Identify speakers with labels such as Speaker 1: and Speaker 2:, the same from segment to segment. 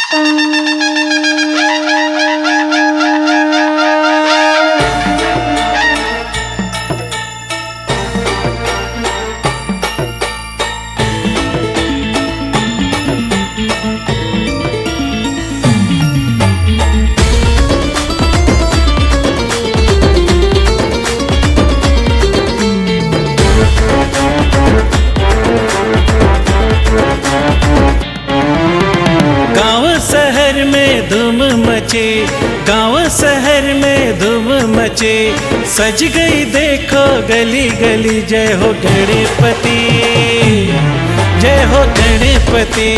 Speaker 1: गाँव शहर में धूम मचे, सज गई देखो गली गली। जय हो गणपति, जय हो गणपति,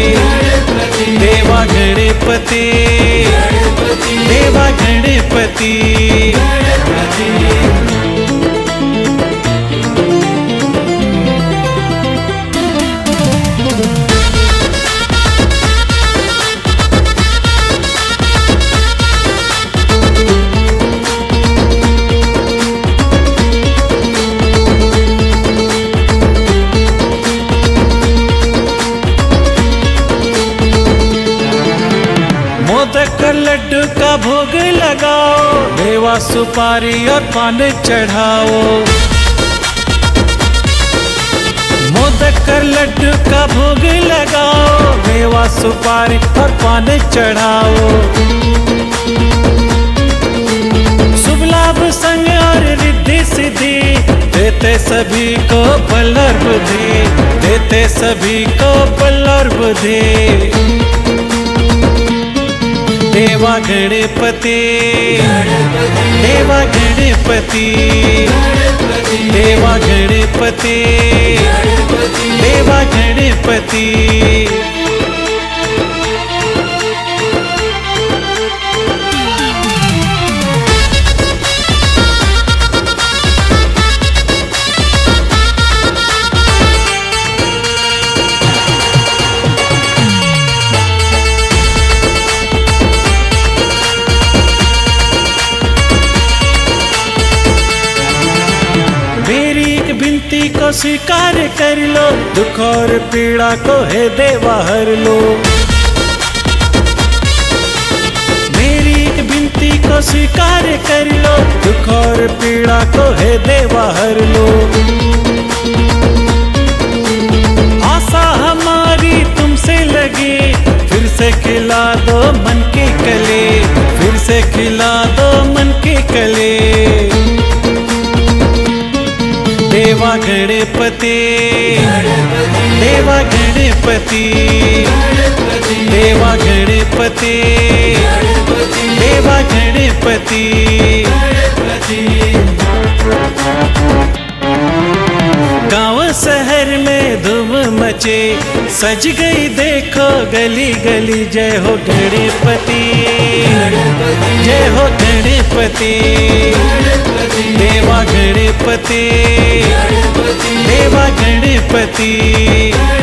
Speaker 1: देवा गणपति, देवा गणपति। मोदक लड्डू का भोग लगाओ, मेवा सुपारी और पान चढ़ाओ। मोदक लड्डू का भोग लगाओ, मेवा सुपारी और पान चढ़ाओ। शुभ लाभ संग और रिद्धि सिद्धि देते सभी को बल और बुद्धि, देते सभी को बल और बुद्धि। देवा गणपति, देवा गणपति, देवा गणपति, देवा गणपति। विनती को स्वीकार कर लो, दुख और पीड़ा को है देवा हर लो। मेरी एक विनती को स्वीकार कर लो, दुख और पीड़ा को है देवा हर लो। आशा हमारी तुमसे लगी, फिर से खिला दो मन की कली, फिर से खिला दो मन की कली। देवा गणपति, देवा गणपति, देवा गणपति, देवा गणपति। गाँव शहर में धूम मचे, सज गई देखो गली गली। जय हो गणपति, जय हो गणपति, देवा गणपति, देवा गणपति।